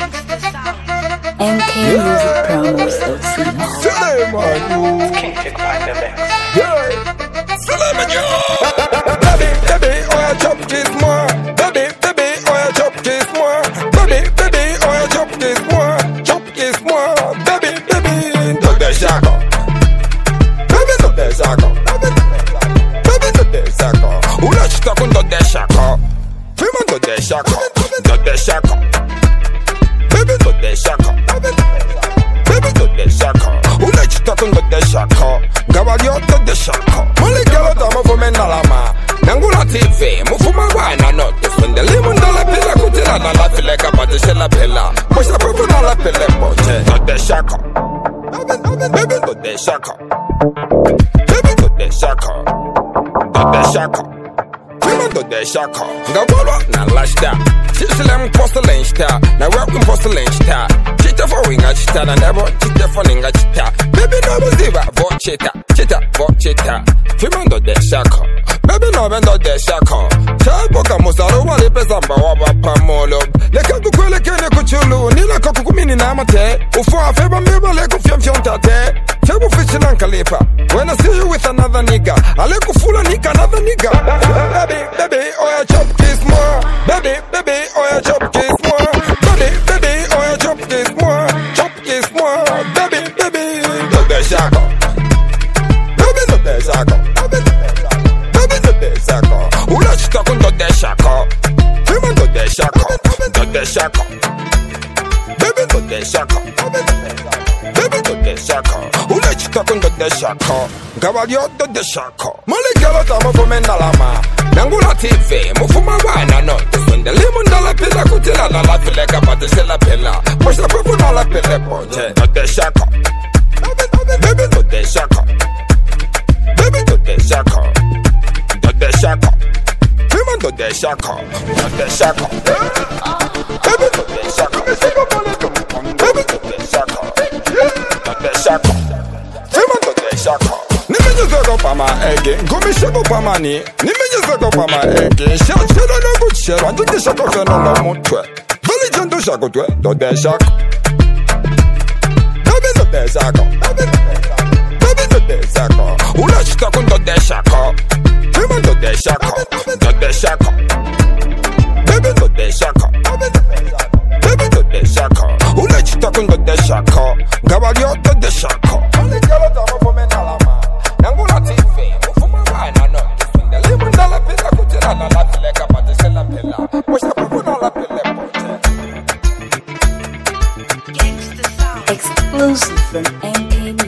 MK Music Promos LC. Baby, baby, oh ya chop kiss moi. Baby, baby, oh ya chop kiss moi. Baby, baby, oh ya chop kiss moi. Chop kiss moi. Baby, baby, do the shaka. Baby, do the shaka. Baby, do the shaka. Ula chita kun do the shaka. Fima do the shaka. Do the shaka. Baby, do the shaka. Baby, do the shaka. Ula chita kun do the shaka. Gabadio do the shaka. Mali galo tamo fo menalama. Nangula TV, mufuma wana no to spend the limon dollar pilla kutila na la file kabate shela pilla. Mosha profu na la pille poche. Do the shaka. Baby, do the shaka. Baby, do the shaka. Do the shaka. Women do the shaka. Gabolo na lashta. Shislam porcelain star. Na working porcelain star. Chita for winga chita na never chita for ninga chita. Baby no buziba vo chita. Chita vo chita. Women do the shaka. Baby no vendo de shaka. Chaboka musaro wale pesamba waba pamolo. Leka kukwele kene kuchulu. Nila kukumini na mate. Ufua feba miba leku fiam tate. Febu fishi nankalipa. When I see you with another nigga, Aleku fula nika another nigga. Baby, baby, oh ya chop kiss more. Baby, baby, oh ya chop kiss more. Baby, baby, oh ya chop kiss more. Chop kiss more. Baby, baby, do the shaka. Baby, do the shaka. Baby, do the shaka. Ula chita kun do the shaka. Fima do the shaka. Do the shaka. Baby, do the shaka. Baby, do the shaka. Ula chita kun do the shaka. Gabadio do the shaka. Mali galo tamo fo menalama. Nangula TV, mufuma wana no to spend the limon dollar pilla kutila na la file kabate shela pilla. Mosha profu na la pille poche. Do the shaka. Baby, do the shaka. Baby, do the shaka. Do the shaka. Women do the shaka. Do the shaka. Baby, do the shaka. Baby, do the shaka. Do the shaka. Women do the shaka. Nimenyezeko pama ege, ngomisheko pama ni. Nimenyezeko pama ege, shachelo no kuchelo, anjiki shako feno no mutwe. Vali jendo shako twe, do the shaka. Baby, do the shaka. Baby, do the shaka. Ula chita kun do the shaka. Women do the shaka. Do the shaka. Baby, do the shaka. Baby, do the shaka. Ula chita kun do the shaka. Gabadio do the shaka. Mali galo tamo fo menalama. Nangula TV, mufuma wana no. Swinde limon dala pilla kutila na la file kabate shela pilla. Mosha profu na la pille poche. Exclusive from MK Music.